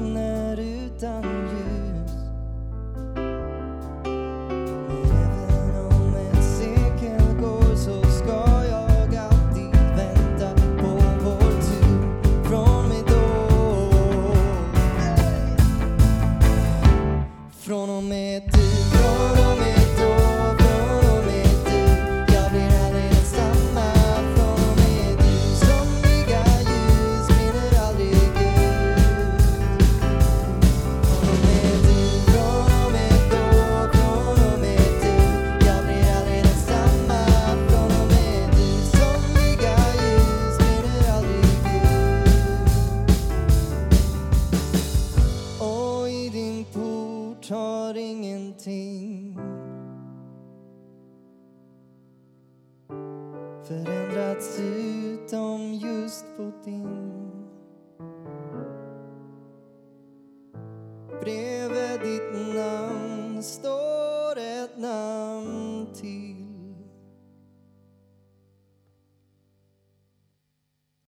skiner utan ljus. Även om ett sekel går så ska jag alltid vänta på vår tur. Från mig då, från och med du, från och med då, från och med du. Jag blir aldrig densamma. Från och med du, somliga ljus brinner aldrig ut. Från och med du, från och med då, från och med du. Jag blir aldrig densamma. Från och med du, somliga ljus brinner aldrig ut. Och i din port har ingenting förändrats utom just på din. Bredvid ditt namn